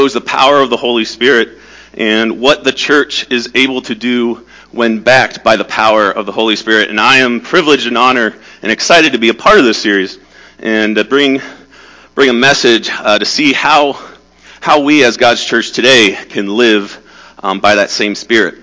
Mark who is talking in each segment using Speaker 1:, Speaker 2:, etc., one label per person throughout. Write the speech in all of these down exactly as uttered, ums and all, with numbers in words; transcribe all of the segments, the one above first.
Speaker 1: shows the power of the Holy Spirit and what the church is able to do when backed by the power of the Holy Spirit. And I am privileged and honored and excited to be a part of this series and to bring bring a message uh, to see how how we as God's church today can live um, by that same Spirit.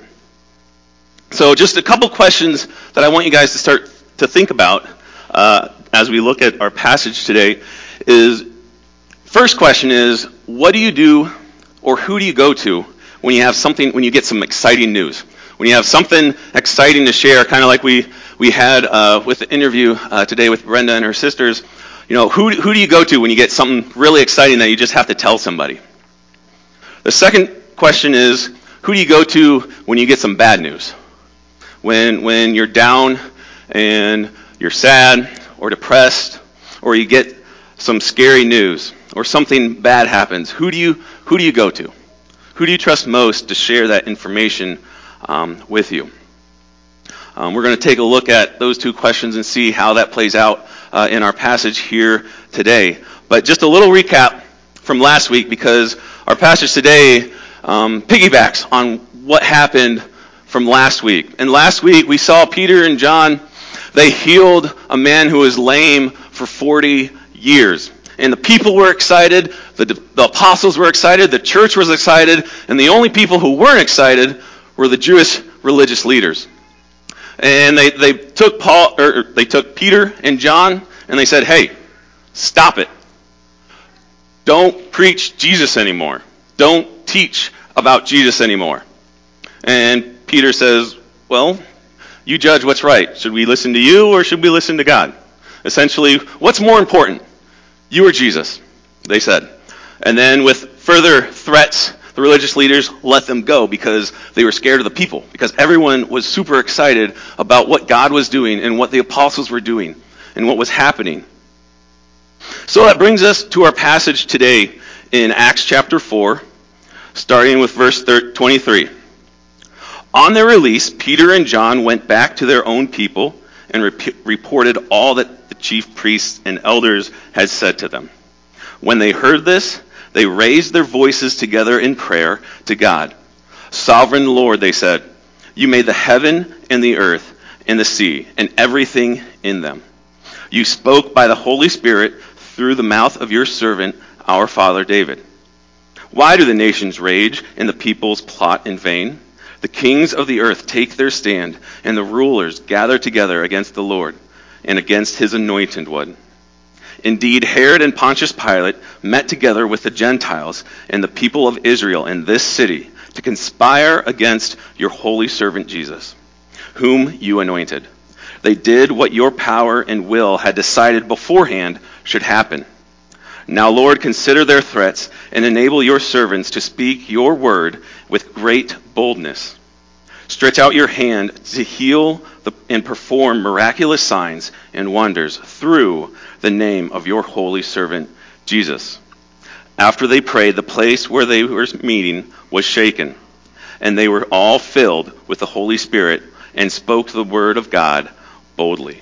Speaker 1: So just a couple questions that I want you guys to start to think about uh, as we look at our passage today is, first question is, what do you do or who do you go to when you have something, when you get some exciting news? When you have something exciting to share, kind of like we, we had uh, with the interview uh, today with Brenda and her sisters, you know, who, who do you go to when you get something really exciting that you just have to tell somebody? The second question is, who do you go to when you get some bad news? When, when you're down and you're sad or depressed, or you get some scary news or something bad happens, who do you, who do you go to? Who do you trust most to share that information um, with you? Um, we're going to take a look at those two questions and see how that plays out uh, in our passage here today. But just a little recap from last week, because our passage today um, piggybacks on what happened from last week. And last week we saw Peter and John, they healed a man who was lame for forty years. And the people were excited, the, the apostles were excited, the church was excited, and the only people who weren't excited were the Jewish religious leaders. And they, they took Paul, or they took Peter and John, and they said, "Hey, stop it. Don't preach Jesus anymore. Don't teach about Jesus anymore." And Peter says, "Well, you judge what's right. Should we listen to you or should we listen to God?" Essentially, what's more important, you or Jesus, they said. And then with further threats, the religious leaders let them go because they were scared of the people, because everyone was super excited about what God was doing and what the apostles were doing and what was happening. So that brings us to our passage today in Acts chapter four, starting with verse twenty-three. On their release, Peter and John went back to their own people and rep- reported all that the chief priests and elders had said to them. When they heard this, they raised their voices together in prayer to God. "Sovereign Lord," they said, "you made the heaven and the earth and the sea and everything in them. You spoke by the Holy Spirit through the mouth of your servant, our father David. Why do the nations rage and the peoples plot in vain? The kings of the earth take their stand, and the rulers gather together against the Lord and against his anointed one. Indeed, Herod and Pontius Pilate met together with the Gentiles and the people of Israel in this city to conspire against your holy servant Jesus, whom you anointed. They did what your power and will had decided beforehand should happen. Now, Lord, consider their threats and enable your servants to speak your word with great boldness. Stretch out your hand to heal the, and perform miraculous signs and wonders through the name of your holy servant, Jesus." After they prayed, the place where they were meeting was shaken, and they were all filled with the Holy Spirit and spoke the word of God boldly.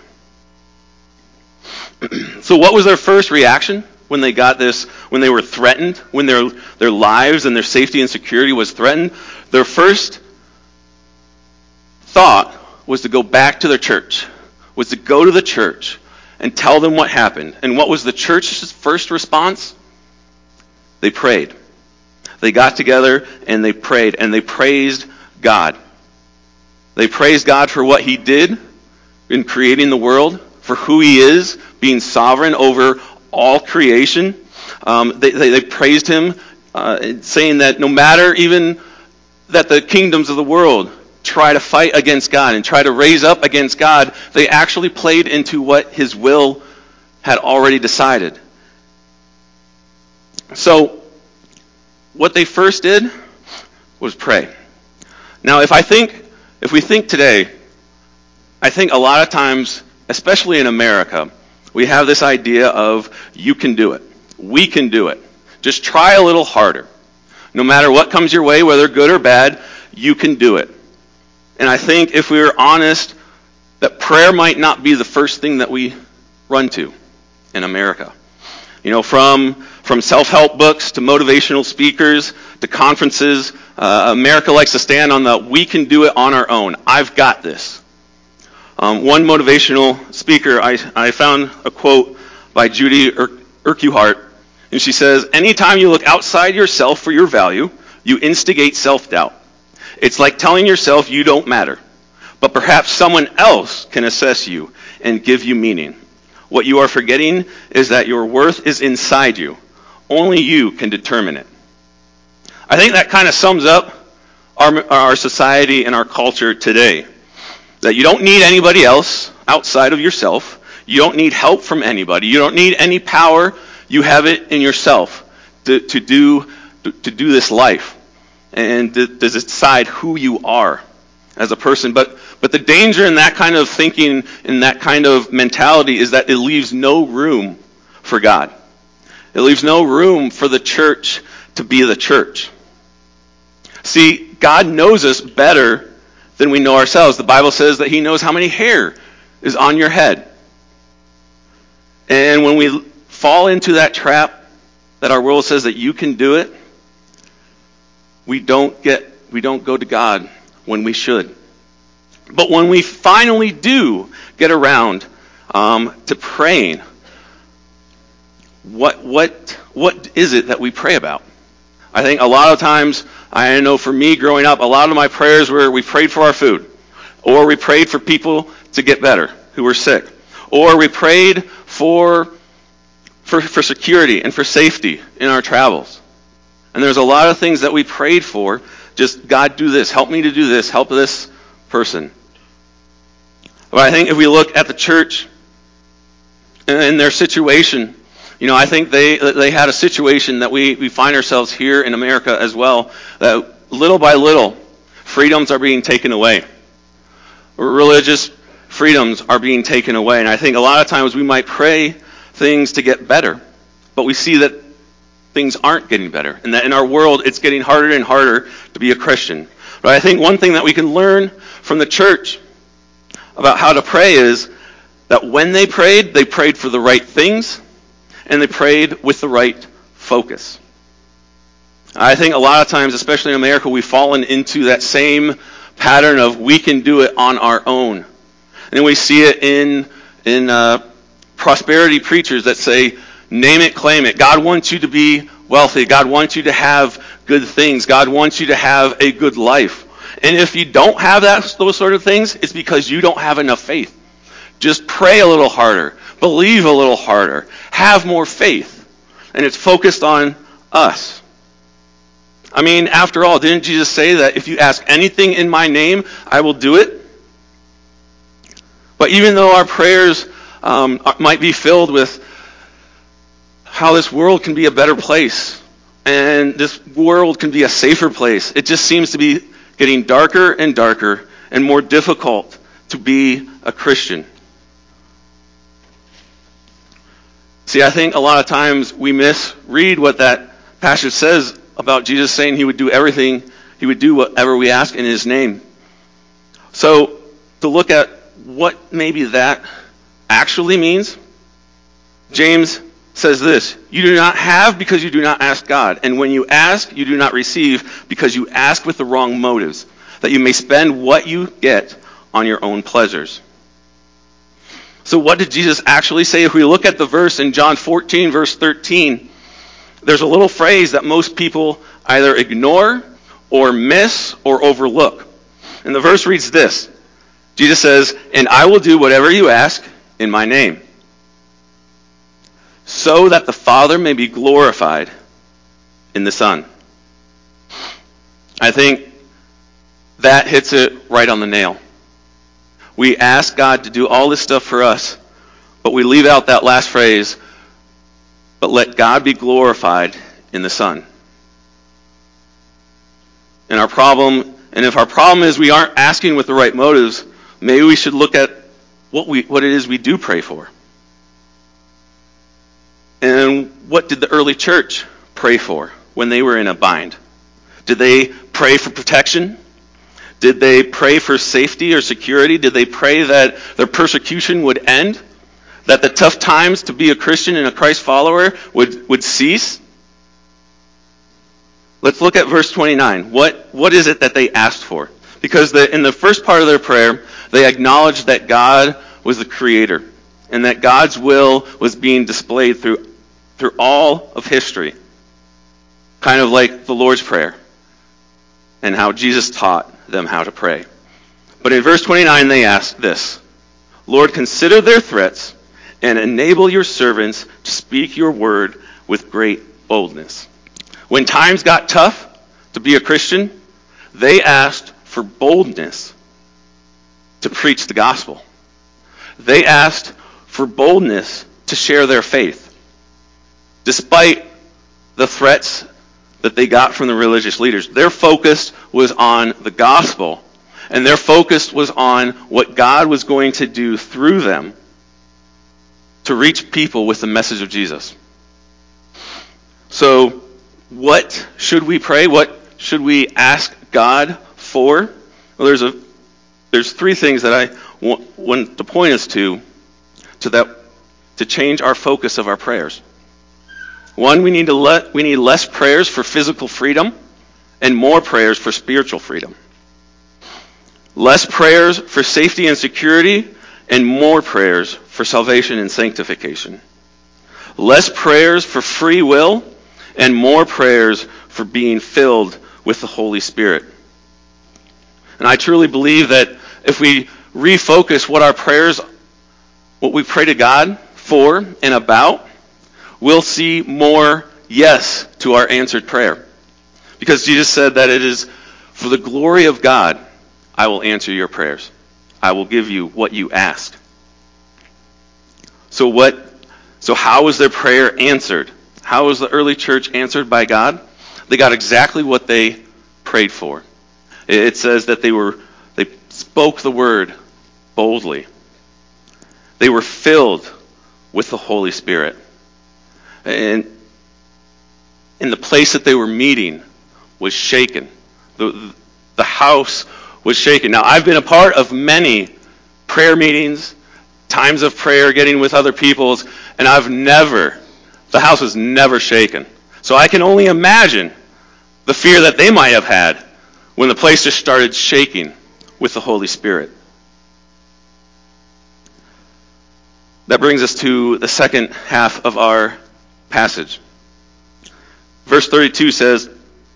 Speaker 1: So what was their first reaction when they got this, when they were threatened, when their their lives and their safety and security was threatened? Their first thought was to go back to their church, was to go to the church and tell them what happened. And what was the church's first response? They prayed. They got together and they prayed, and they praised God. They praised God for what he did in creating the world, for who he is, being sovereign over all creation. Um, they, they, they praised him, uh, saying that no matter even that the kingdoms of the world try to fight against God and try to raise up against God, they actually played into what his will had already decided. So, what they first did was pray. Now, if I think, if we think today, I think a lot of times, especially in America, we have this idea of, you can do it. We can do it. Just try a little harder. No matter what comes your way, whether good or bad, you can do it. And I think if we were honest, that prayer might not be the first thing that we run to in America. You know, from From self-help books to motivational speakers to conferences, uh, America likes to stand on the "we can do it on our own. I've got this." Um, one motivational speaker, I, I found a quote by Judy Ur- Urquhart, and she says, "Anytime you look outside yourself for your value, you instigate self-doubt. It's like telling yourself you don't matter, but perhaps someone else can assess you and give you meaning. What you are forgetting is that your worth is inside you. Only you can determine it." I think that kind of sums up our, our society and our culture today. That you don't need anybody else outside of yourself. You don't need help from anybody. You don't need any power. You have it in yourself to, to do to do this life and to, to decide who you are as a person. But but the danger in that kind of thinking, in that kind of mentality, is that it leaves no room for God. It leaves no room for the church to be the church. See, God knows us better than we know ourselves. The Bible says that he knows how many hair is on your head. And when we fall into that trap that our world says that you can do it, we don't get we don't go to God when we should. But when we finally do get around um, to praying, what what what is it that we pray about? I think a lot of times, I know for me growing up, a lot of my prayers were we prayed for our food, or we prayed for people to get better who were sick, or we prayed for for, for security and for safety in our travels. And there's a lot of things that we prayed for, just God do this, help me to do this, help this person. But I think if we look at the church and their situation, you know, I think they they had a situation that we, we find ourselves here in America as well, that little by little, freedoms are being taken away. Religious freedoms are being taken away. And I think a lot of times we might pray things to get better, but we see that things aren't getting better, and that in our world it's getting harder and harder to be a Christian. But I think one thing that we can learn from the church about how to pray is that when they prayed, they prayed for the right things, and they prayed with the right focus. I think a lot of times, especially in America, we've fallen into that same pattern of we can do it on our own. And we see it in in uh, prosperity preachers that say, name it, claim it. God wants you to be wealthy. God wants you to have good things. God wants you to have a good life. And if you don't have that, those sort of things, it's because you don't have enough faith. Just pray a little harder. Believe a little harder. Have more faith. And it's focused on us. I mean, after all, didn't Jesus say that if you ask anything in my name, I will do it? But even though our prayers um, might be filled with how this world can be a better place, and this world can be a safer place, it just seems to be getting darker and darker and more difficult to be a Christian. See, I think a lot of times we misread what that passage says about Jesus saying he would do everything, he would do whatever we ask in his name. So, to look at what maybe that actually means, James says this: you do not have because you do not ask God. And when you ask, you do not receive because you ask with the wrong motives, that you may spend what you get on your own pleasures. So what did Jesus actually say? If we look at the verse in John fourteen, verse thirteen, there's a little phrase that most people either ignore or miss or overlook. And the verse reads this. Jesus says, "And I will do whatever you ask in my name, so that the Father may be glorified in the Son." I think that hits it right on the nail. We ask God to do all this stuff for us, but we leave out that last phrase, "But let God be glorified in the Son." And our problem, and if our problem is we aren't asking with the right motives, maybe we should look at what we what it is we do pray for. And what did the early church pray for when they were in a bind? Did they pray for protection? Did they pray for safety or security? Did they pray that their persecution would end? That the tough times to be a Christian and a Christ follower would, would cease? Let's look at verse twenty-nine. What, what is it that they asked for? Because the, in the first part of their prayer, they acknowledged that God was the creator and that God's will was being displayed through, through all of history. Kind of like the Lord's Prayer and how Jesus taught them how to pray. But in verse twenty-nine, they asked this: Lord, consider their threats and enable your servants to speak your word with great boldness. When times got tough to be a Christian, they asked for boldness to preach the gospel. They asked for boldness to share their faith, despite the threats that they got from the religious leaders. Their focus was on the gospel, and their focus was on what God was going to do through them to reach people with the message of Jesus. So, what should we pray? What should we ask God for? Well, there's a there's three things that I want, want to point us to, to that to change our focus of our prayers. One, we need to let we need less prayers for physical freedom and more prayers for spiritual freedom. Less prayers for safety and security and more prayers for salvation and sanctification. Less prayers for free will and more prayers for being filled with the Holy Spirit. And I truly believe that if we refocus what our prayers, what we pray to God for and about, we'll see more yes to our answered prayer. Because Jesus said that it is for the glory of God, I will answer your prayers. I will give you what you ask. So what, so how was their prayer answered? How was the early church answered by God? They got exactly what they prayed for. It says that they were they spoke the word boldly. They were filled with the Holy Spirit. And, and the place that they were meeting was shaken. The, the house was shaken. Now, I've been a part of many prayer meetings, times of prayer, getting with other peoples, and I've never, the house was never shaken. So I can only imagine the fear that they might have had when the place just started shaking with the Holy Spirit. That brings us to the second half of our passage. Verse thirty-two says,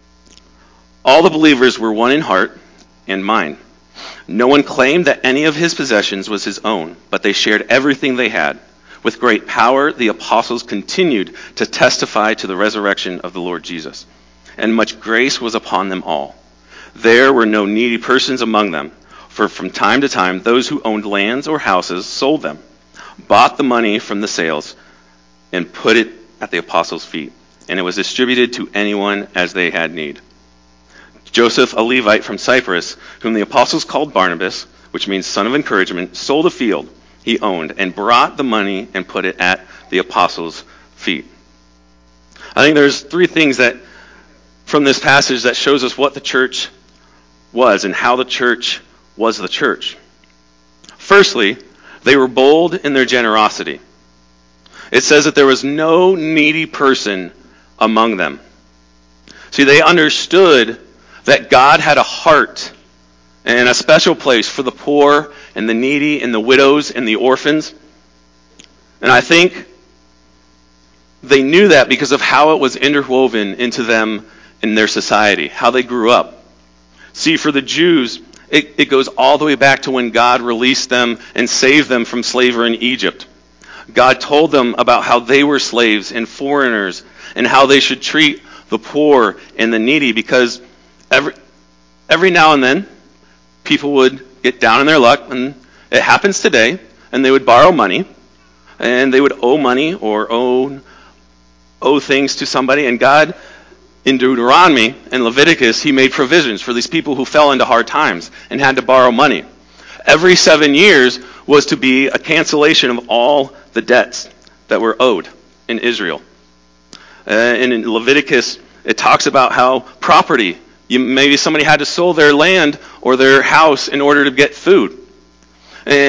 Speaker 1: all the believers were one in heart and mind. No one claimed that any of his possessions was his own, but they shared everything they had. With great power, the apostles continued to testify to the resurrection of the Lord Jesus, and much grace was upon them all. There were no needy persons among them, for from time to time those who owned lands or houses sold them, bought the money from the sales, and put it at the apostles' feet, and it was distributed to anyone as they had need. Joseph, a Levite from Cyprus, whom the apostles called Barnabas, which means son of encouragement, sold a field he owned and brought the money and put it at the apostles' feet. I think there's three things that from this passage that shows us what the church was and how the church was the church. Firstly, they were bold in their generosity. It says that there was no needy person among them. See, they understood that God had a heart and a special place for the poor and the needy and the widows and the orphans. And I think they knew that because of how it was interwoven into them in their society, how they grew up. See, for the Jews, it, it goes all the way back to when God released them and saved them from slavery in Egypt. God told them about how they were slaves and foreigners and how they should treat the poor and the needy, because every every now and then people would get down in their luck, and it happens today, and they would borrow money, and they would owe money or owe, owe things to somebody, and God, in Deuteronomy and Leviticus, he made provisions for these people who fell into hard times and had to borrow money. Every seven years was to be a cancellation of all the debts that were owed in Israel. Uh, and in Leviticus, it talks about how property, you, maybe somebody had to sell their land or their house in order to get food. And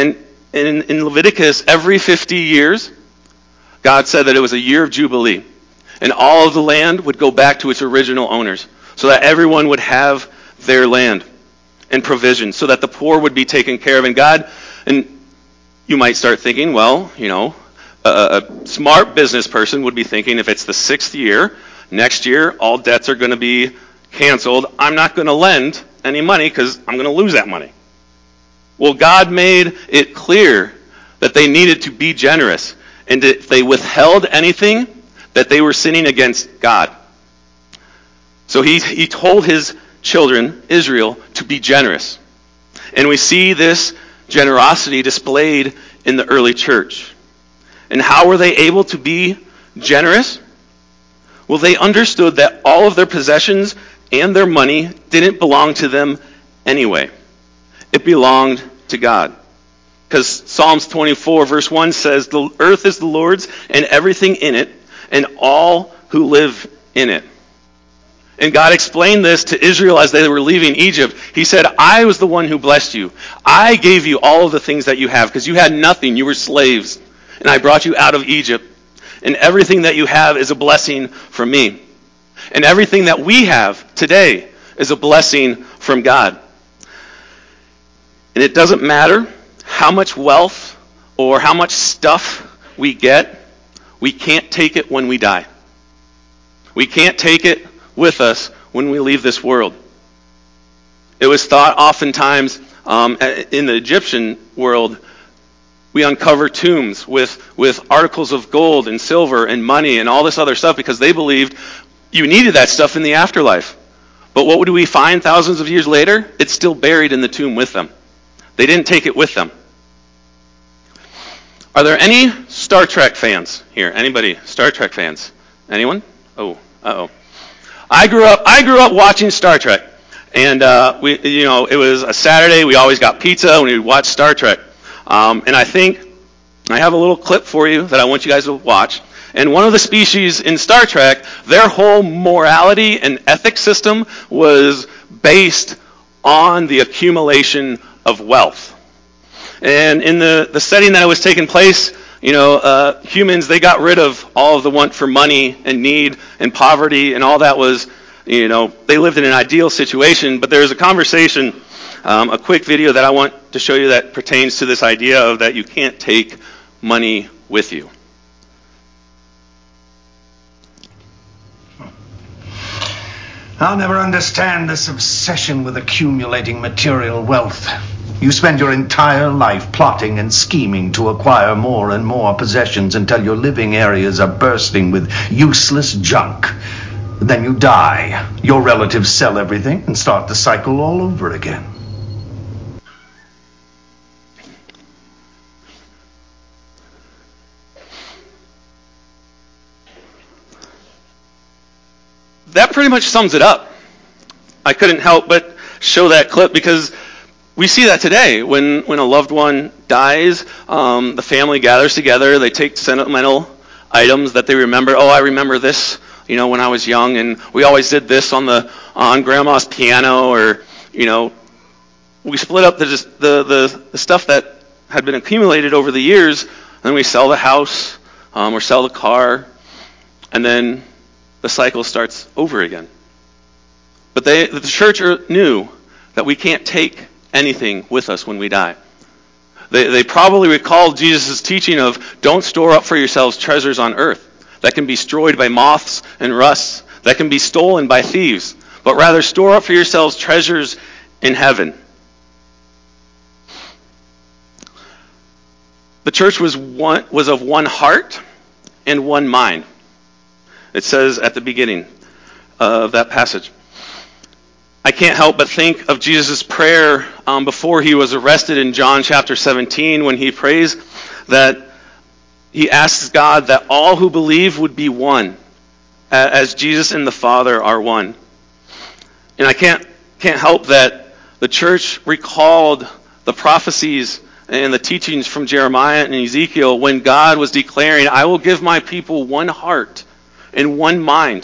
Speaker 1: in, in Leviticus, every fifty years, God said that it was a year of Jubilee. And all of the land would go back to its original owners, so that everyone would have their land and provision, so that the poor would be taken care of. And God, and you might start thinking, well, you know, a, a smart business person would be thinking, if it's the sixth year, next year all debts are going to be canceled. I'm not going to lend any money because I'm going to lose that money. Well, God made it clear that they needed to be generous. And if they withheld anything, that they were sinning against God. So he, he told his children, Israel, to be generous. And we see this generosity displayed in the early church. And how were they able to be generous? Well, they understood that all of their possessions and their money didn't belong to them anyway. It belonged to God. Because Psalms twenty-four verse one says, the earth is the Lord's and everything in it, and all who live in it. And God explained this to Israel as they were leaving Egypt. He said, I was the one who blessed you. I gave you all of the things that you have, because you had nothing. You were slaves. And I brought you out of Egypt. And everything that you have is a blessing from me. And everything that we have today is a blessing from God. And it doesn't matter how much wealth or how much stuff we get, we can't take it when we die. We can't take it with us when we leave this world. It was thought oftentimes um, in the Egyptian world, we uncover tombs with, with articles of gold and silver and money and all this other stuff because they believed you needed that stuff in the afterlife. But what would we find thousands of years later? It's still buried in the tomb with them. They didn't take it with them. Are there any Star Trek fans here? Anybody? Star Trek fans? Anyone? Oh, uh-oh. I grew up. I grew up watching Star Trek, and uh, we, you know, it was a Saturday. We always got pizza and we would watch Star Trek. Um, and I think I have a little clip for you that I want you guys to watch. And one of the species in Star Trek, their whole morality and ethics system was based on the accumulation of wealth. And in the, the setting that it was taking place, you know, uh, humans, they got rid of all of the want for money and need and poverty and all that was, you know, they lived in an ideal situation. But there's a conversation, um, a quick video that I want to show you that pertains to this idea of that you can't take money with you.
Speaker 2: I'll never understand this obsession with accumulating material wealth. You spend your entire life plotting and scheming to acquire more and more possessions until your living areas are bursting with useless junk. Then you die. Your relatives sell everything and start the cycle all over again.
Speaker 1: That pretty much sums it up. I couldn't help but show that clip because we see that today. When, when a loved one dies, um, the family gathers together. They take sentimental items that they remember. Oh, I remember this, you know, when I was young, and we always did this on the on Grandma's piano, or you know, we split up the the the, the stuff that had been accumulated over the years, and then we sell the house um, or sell the car, and then the cycle starts over again. But they, the church knew that we can't take anything with us when we die. They, they probably recalled Jesus' teaching of don't store up for yourselves treasures on earth that can be destroyed by moths and rusts, that can be stolen by thieves, but rather store up for yourselves treasures in heaven. The church was one, was of one heart and one mind. It says at the beginning of that passage. I can't help but think of Jesus' prayer um, before he was arrested in John chapter seventeen, when he prays that he asks God that all who believe would be one, as Jesus and the Father are one. And I can't can't help that the church recalled the prophecies and the teachings from Jeremiah and Ezekiel when God was declaring, I will give my people one heart and one mind.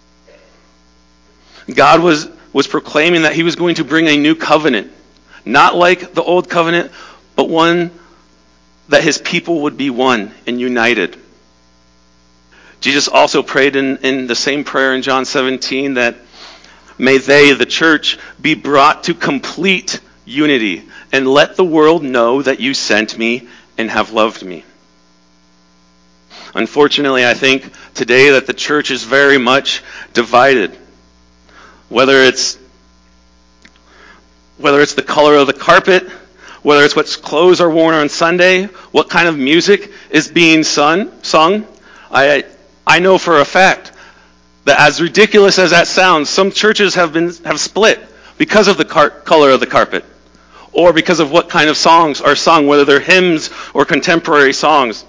Speaker 1: God was, was proclaiming that he was going to bring a new covenant. Not like the old covenant, but one that his people would be one and united. Jesus also prayed in, in the same prayer in John seventeen that may they, the church, be brought to complete unity and let the world know that you sent me and have loved me. Unfortunately, I think today that the church is very much divided. Whether it's whether it's the color of the carpet, whether it's what clothes are worn on Sunday, what kind of music is being sung, sung, I I know for a fact that as ridiculous as that sounds, some churches have been have split because of the car- color of the carpet, or because of what kind of songs are sung, whether they're hymns or contemporary songs.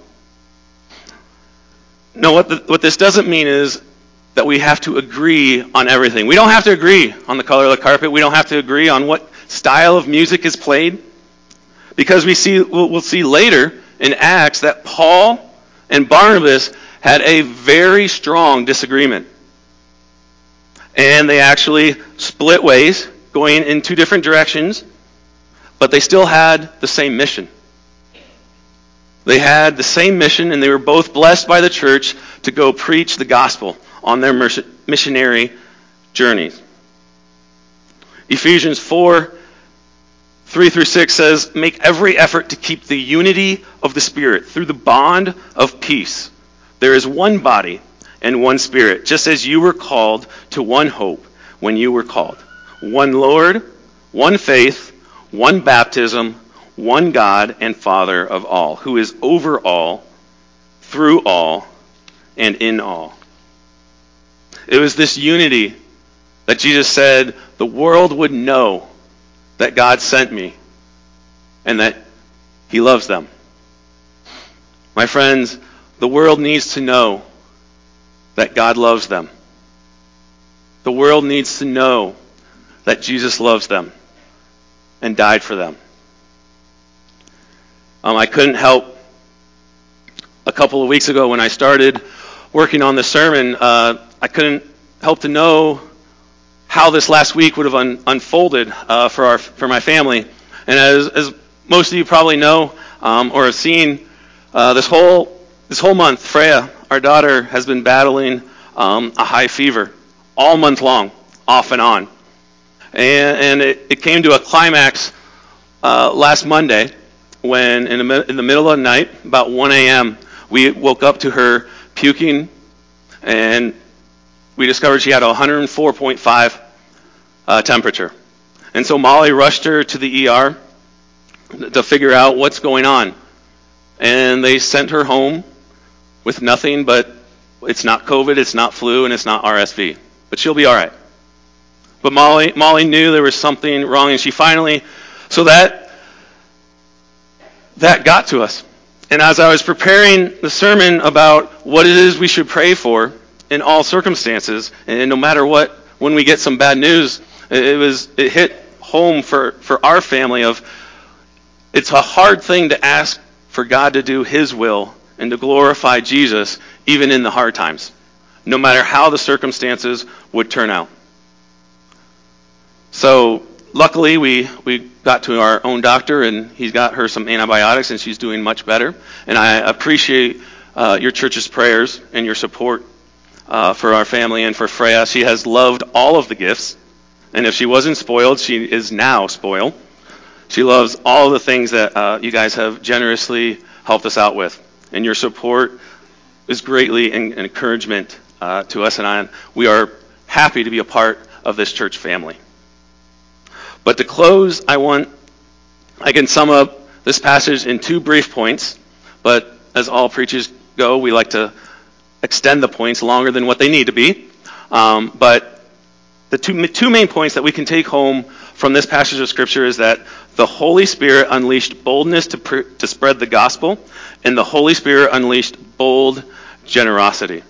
Speaker 1: No, what the, what this doesn't mean is that we have to agree on everything. We don't have to agree on the color of the carpet. We don't have to agree on what style of music is played, because we see we'll, we'll see later in Acts that Paul and Barnabas had a very strong disagreement. And they actually split ways, going in two different directions, but they still had the same mission. They had the same mission, and they were both blessed by the church to go preach the gospel on their missionary journeys. Ephesians four, three through six says, make every effort to keep the unity of the Spirit through the bond of peace. There is one body and one Spirit, just as you were called to one hope when you were called. One Lord, one faith, one baptism, one God and Father of all, who is over all, through all, and in all. It was this unity that Jesus said the world would know that God sent me and that he loves them. My friends, the world needs to know that God loves them. The world needs to know that Jesus loves them and died for them. Um, I couldn't help, a couple of weeks ago when I started working on the sermon, uh, I couldn't help to know how this last week would have un- unfolded uh, for our for my family. And as, as most of you probably know um, or have seen, uh, this whole this whole month, Freya, our daughter, has been battling um, a high fever all month long, off and on. And, and it, it came to a climax uh, last Monday, when in the, in the middle of the night, about one a.m., we woke up to her puking, and we discovered she had a one hundred four point five uh, temperature. And so Molly rushed her to the E R to figure out what's going on. And they sent her home with nothing but, it's not COVID, it's not flu, and it's not R S V. But she'll be all right. But Molly, Molly knew there was something wrong, and she finally, so that That got to us. And as I was preparing the sermon about what it is we should pray for in all circumstances, and no matter what, when we get some bad news, it was it hit home for, for our family of, it's a hard thing to ask for God to do his will and to glorify Jesus even in the hard times, no matter how the circumstances would turn out. So luckily, we, we got to our own doctor, and he's got her some antibiotics, and she's doing much better. And I appreciate uh, your church's prayers and your support uh, for our family and for Freya. She has loved all of the gifts, and if she wasn't spoiled, she is now spoiled. She loves all the things that uh, you guys have generously helped us out with. And your support is greatly an encouragement uh, to us, and I, we are happy to be a part of this church family. But to close, I want, I can sum up this passage in two brief points, but as all preachers go, we like to extend the points longer than what they need to be. Um, but the two, two main points that we can take home from this passage of Scripture is that the Holy Spirit unleashed boldness to, pr- to spread the gospel, and the Holy Spirit unleashed bold generosity.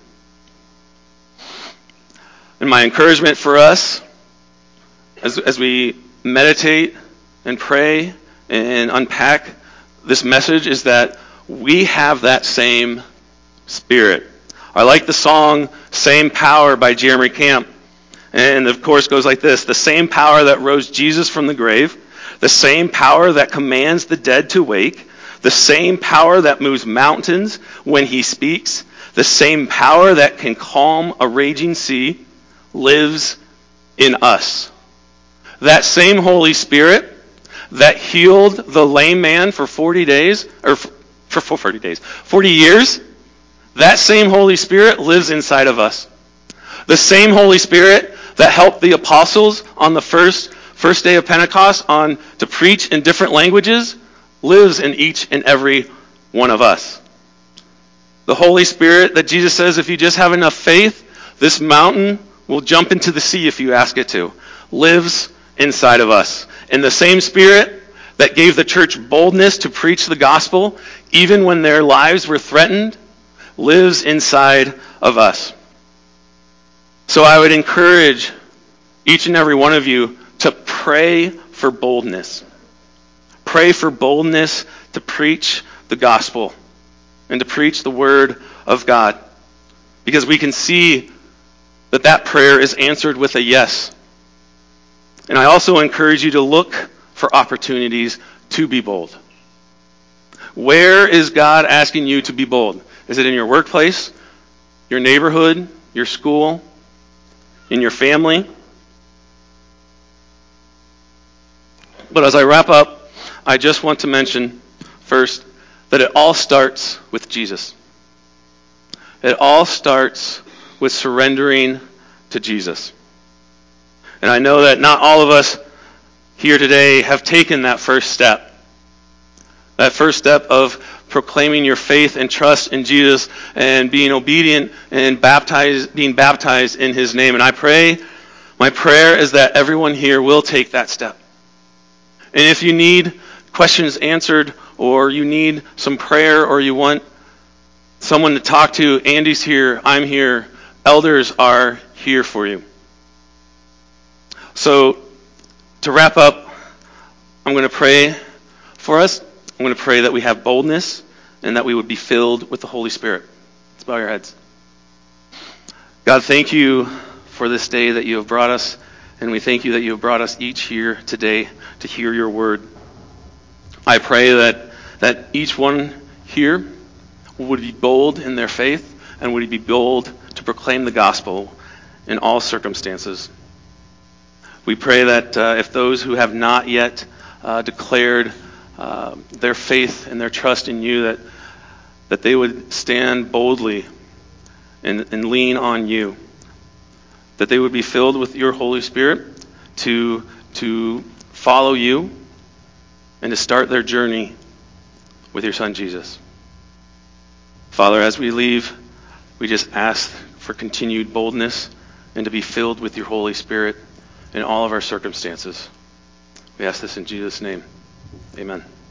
Speaker 1: And my encouragement for us, as, as we meditate and pray and unpack this message, is that we have that same Spirit. I like the song Same Power by Jeremy Camp. And of course goes like this: the same power that rose Jesus from the grave, the same power that commands the dead to wake, The same power that moves mountains when he speaks, the same power that can calm a raging sea, lives in us. That same Holy Spirit that healed the lame man for forty days, or for forty days, forty years, that same Holy Spirit lives inside of us. The same Holy Spirit that helped the apostles on the first first day of Pentecost on to preach in different languages lives in each and every one of us. The Holy Spirit that Jesus says, if you just have enough faith, this mountain will jump into the sea if you ask it to, lives inside of us. And the same Spirit that gave the church boldness to preach the gospel, even when their lives were threatened, lives inside of us. So I would encourage each and every one of you to pray for boldness. Pray for boldness to preach the gospel and to preach the word of God. Because we can see that that prayer is answered with a yes. And I also encourage you to look for opportunities to be bold. Where is God asking you to be bold? Is it in your workplace, your neighborhood, your school, in your family? But as I wrap up, I just want to mention first that it all starts with Jesus. It all starts with surrendering to Jesus. And I know that not all of us here today have taken that first step. That first step of proclaiming your faith and trust in Jesus and being obedient and baptized, being baptized in his name. And I pray, my prayer is that everyone here will take that step. And if you need questions answered, or you need some prayer, or you want someone to talk to, Andy's here, I'm here, elders are here for you. So, to wrap up, I'm going to pray for us. I'm going to pray that we have boldness and that we would be filled with the Holy Spirit. Let's bow your heads. God, thank you for this day that you have brought us, and we thank you that you have brought us each here today to hear your word. I pray that, that each one here would be bold in their faith and would be bold to proclaim the gospel in all circumstances. We pray that uh, if those who have not yet uh, declared uh, their faith and their trust in you, that that they would stand boldly and, and lean on you, that they would be filled with your Holy Spirit to to follow you and to start their journey with your Son Jesus. Father, as we leave, we just ask for continued boldness and to be filled with your Holy Spirit in all of our circumstances. We ask this in Jesus' name. Amen.